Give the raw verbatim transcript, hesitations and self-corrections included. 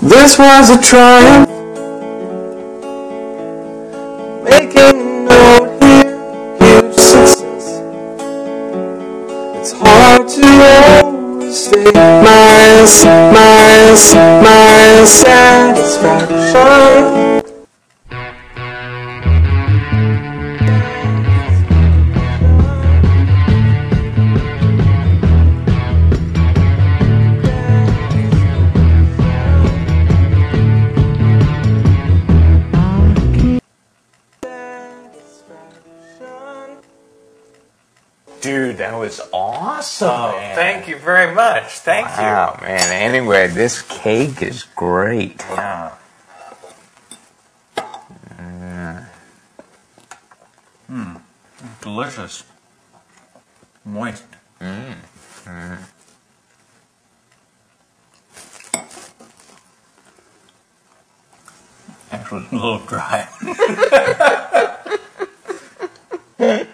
This was a triumph. Making a note here, huge success. It's hard to overstate my, my, my satisfaction. Dude, that was awesome, Oh, man. thank you very much. Thank Wow, man. Anyway, this cake is great. you. Yeah. Mm. Delicious. Moist. Mm. Mm. Actually, a little dry.